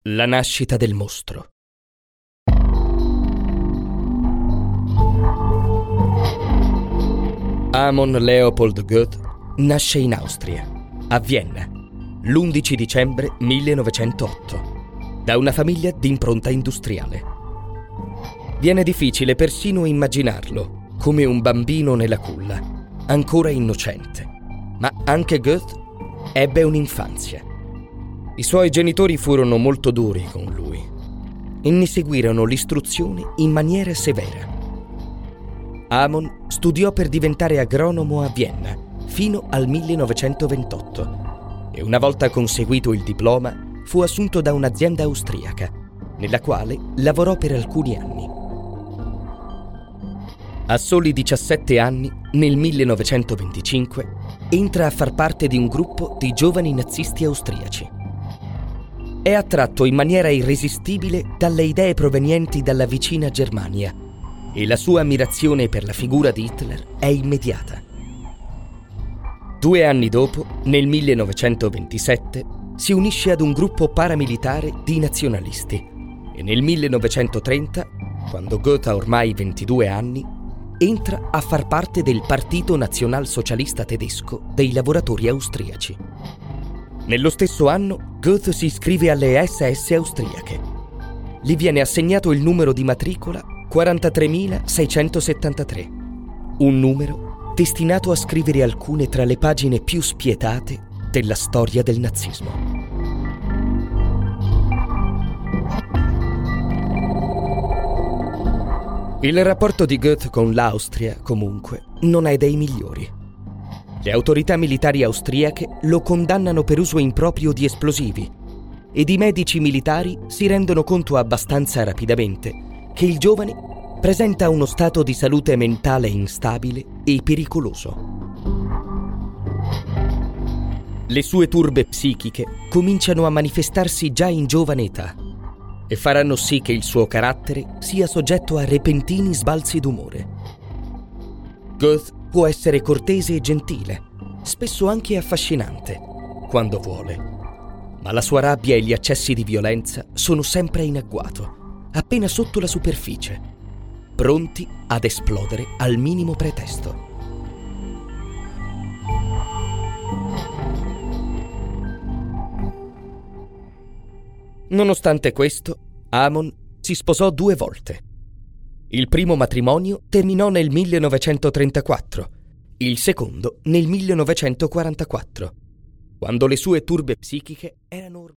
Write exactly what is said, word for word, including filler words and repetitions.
La nascita del mostro. Amon Leopold Goethe nasce in Austria, a Vienna, l'undici dicembre millenovecentotto, da una famiglia di impronta industriale. Viene difficile persino immaginarlo come un bambino nella culla, ancora innocente. Ma anche Goethe ebbe un'infanzia. I suoi genitori furono molto duri con lui e ne seguirono l'istruzione in maniera severa. Amon studiò per diventare agronomo a Vienna fino al millenovecentoventotto e una volta conseguito il diploma fu assunto da un'azienda austriaca, nella quale lavorò per alcuni anni. A soli diciassette anni, nel millenovecentoventicinque, entra a far parte di un gruppo di giovani nazisti austriaci. È attratto in maniera irresistibile dalle idee provenienti dalla vicina Germania e la sua ammirazione per la figura di Hitler è immediata. Due anni dopo, nel millenovecentoventisette, si unisce ad un gruppo paramilitare di nazionalisti e nel millenovecentotrenta, quando Goethe ha ormai ventidue anni, entra a far parte del Partito Nazionalsocialista Tedesco dei lavoratori austriaci. Nello stesso anno Goethe si iscrive alle S S austriache. Gli viene assegnato il numero di matricola quarantatremilaseicentosettantatré, un numero destinato a scrivere alcune tra le pagine più spietate della storia del nazismo. Il rapporto di Goethe con l'Austria, comunque, non è dei migliori. Le autorità militari austriache lo condannano per uso improprio di esplosivi ed i medici militari si rendono conto abbastanza rapidamente che il giovane presenta uno stato di salute mentale instabile e pericoloso. Le sue turbe psichiche cominciano a manifestarsi già in giovane età e faranno sì che il suo carattere sia soggetto a repentini sbalzi d'umore. Goethe può essere cortese e gentile, spesso anche affascinante, quando vuole, ma la sua rabbia e gli accessi di violenza sono sempre in agguato, appena sotto la superficie, pronti ad esplodere al minimo pretesto. Nonostante questo, Amon si sposò due volte. Il primo matrimonio terminò nel millenovecentotrentaquattro, il secondo nel millenovecentoquarantaquattro, quando le sue turbe psichiche erano